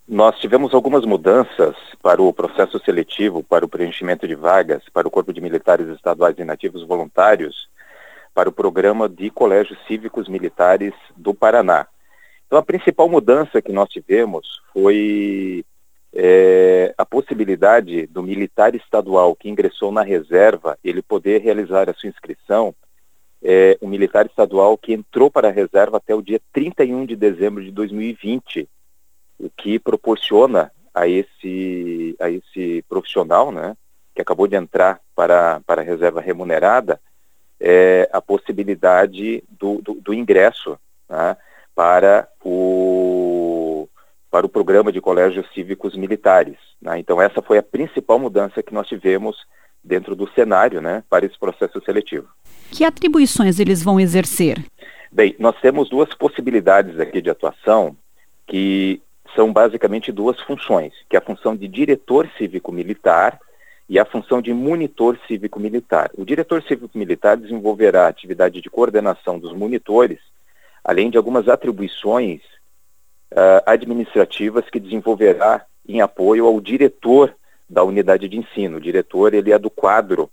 Nós tivemos algumas mudanças para o processo seletivo, para o preenchimento de vagas, para o Corpo de Militares Estaduais e Inativos Voluntários, para o Programa de Colégios Cívicos Militares do Paraná. Então, a principal mudança que nós tivemos foi a possibilidade do militar estadual que ingressou na reserva, ele poder realizar a sua inscrição, o militar estadual que entrou para a reserva até o dia 31 de dezembro de 2020, o que proporciona a esse profissional, né, que acabou de entrar para a reserva remunerada, a possibilidade do ingresso, né, para o programa de colégios cívicos militares, né? Então essa foi a principal mudança que nós tivemos dentro do cenário, né, para esse processo seletivo. Que atribuições eles vão exercer? Bem, nós temos duas possibilidades aqui de atuação que são basicamente duas funções, que é a função de diretor cívico-militar e a função de monitor cívico-militar. O diretor cívico-militar desenvolverá a atividade de coordenação dos monitores, além de algumas atribuições administrativas que desenvolverá em apoio ao diretor da unidade de ensino. O diretor, ele é do quadro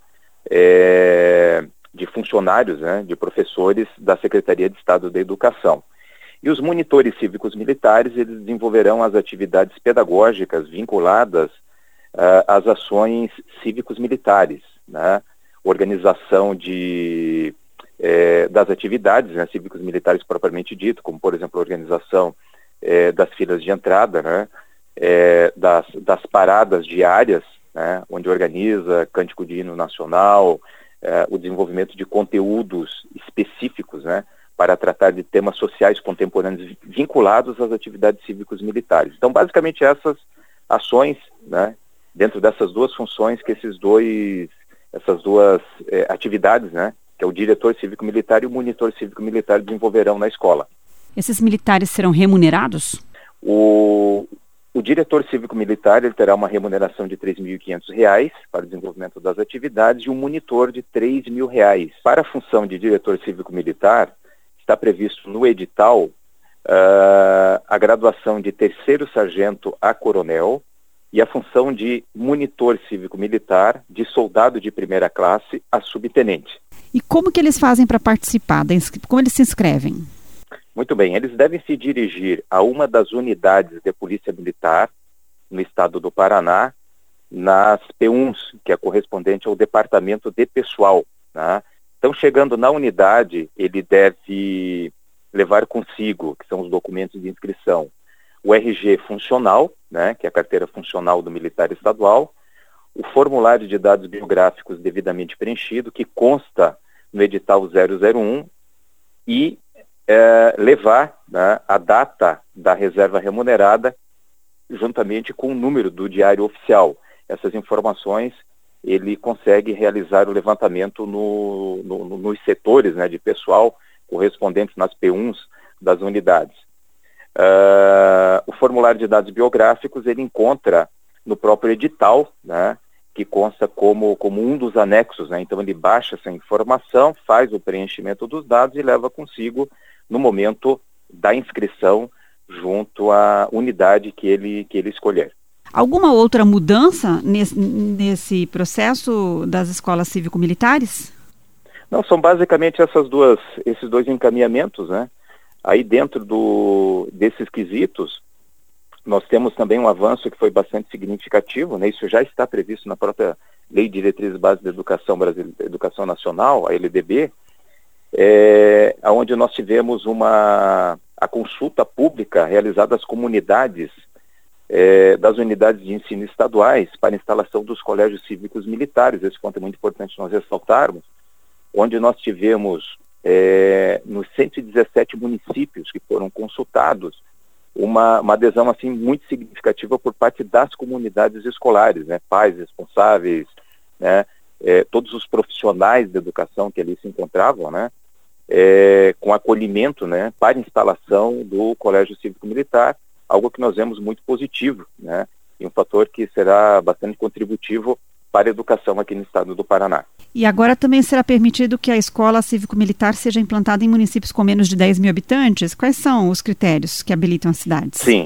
de funcionários, né, de professores da Secretaria de Estado da Educação. E os monitores cívicos militares, eles desenvolverão as atividades pedagógicas vinculadas às ações cívicos militares, né? Organização das atividades, né, cívicos militares propriamente dito, como por exemplo a organização das filas de entrada, né? Das paradas diárias, né? Onde organiza cântico de hino nacional, o desenvolvimento de conteúdos específicos, né, para tratar de temas sociais contemporâneos vinculados às atividades cívicos militares. Então, basicamente, essas ações, né, dentro dessas duas funções que essas duas atividades, né, que é o diretor cívico-militar e o monitor cívico-militar desenvolverão na escola. Esses militares serão remunerados? O diretor cívico-militar, ele terá uma remuneração de R$ 3.500 para o desenvolvimento das atividades e um monitor de R$ 3.000. Para a função de diretor cívico-militar, está previsto no edital a graduação de terceiro sargento a coronel e a função de monitor cívico-militar de soldado de primeira classe a subtenente. E como que eles fazem para participar? Como eles se inscrevem? Muito bem, eles devem se dirigir a uma das unidades de polícia militar no estado do Paraná, nas P1s, que é correspondente ao departamento de pessoal, né? Então, chegando na unidade, ele deve levar consigo, que são os documentos de inscrição, o RG funcional, né, que é a carteira funcional do militar estadual, o formulário de dados biográficos devidamente preenchido, que consta no edital 001, e levar, né, a data da reserva remunerada juntamente com o número do diário oficial. Essas informações ele consegue realizar o levantamento nos setores, né, de pessoal correspondentes nas P1s das unidades. O formulário de dados biográficos ele encontra no próprio edital, né, que consta como um dos anexos, né? Então ele baixa essa informação, faz o preenchimento dos dados e leva consigo no momento da inscrição junto à unidade que ele escolher. Alguma outra mudança nesse processo das escolas cívico-militares? Não, são basicamente esses dois encaminhamentos, né? Aí dentro desses quesitos, nós temos também um avanço que foi bastante significativo, né? Isso já está previsto na própria Lei de Diretrizes Básicas da Educação Brasileira, Educação Nacional, a LDB, onde nós tivemos a consulta pública realizada às comunidades das unidades de ensino estaduais para a instalação dos colégios cívicos militares. Esse ponto é muito importante nós ressaltarmos, onde nós tivemos nos 117 municípios que foram consultados uma adesão assim muito significativa por parte das comunidades escolares, né, pais responsáveis, né, todos os profissionais da educação que ali se encontravam, né, com acolhimento, né, para instalação do Colégio Cívico Militar, algo que nós vemos muito positivo, né, e um fator que será bastante contributivo para a educação aqui no estado do Paraná. E agora também será permitido que a escola cívico-militar seja implantada em municípios com menos de 10 mil habitantes? Quais são os critérios que habilitam as cidades? Sim,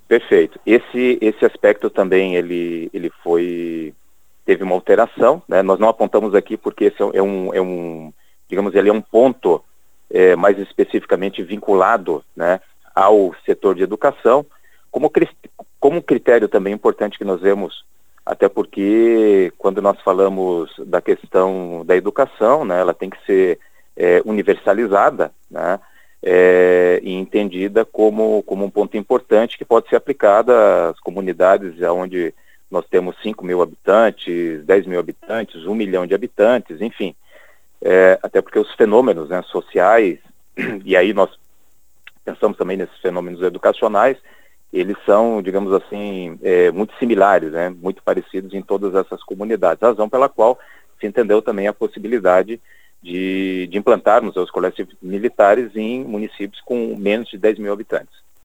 Perfeito. Esse aspecto também ele teve uma alteração, né? Nós não apontamos aqui porque esse digamos, ele é um ponto mais especificamente vinculado, né, ao setor de educação, como critério também importante que nós vemos, até porque quando nós falamos da questão da educação, né, ela tem que ser universalizada, né, e entendida como um ponto importante que pode ser aplicado às comunidades onde nós temos 5 mil habitantes, 10 mil habitantes, 1 milhão de habitantes, enfim. Até porque os fenômenos, né, sociais, e aí nós pensamos também nesses fenômenos educacionais, eles são, digamos assim, muito similares, né, muito parecidos em todas essas comunidades, razão pela qual se entendeu também a possibilidade de implantarmos os colégios militares em municípios com menos de 10 mil habitantes.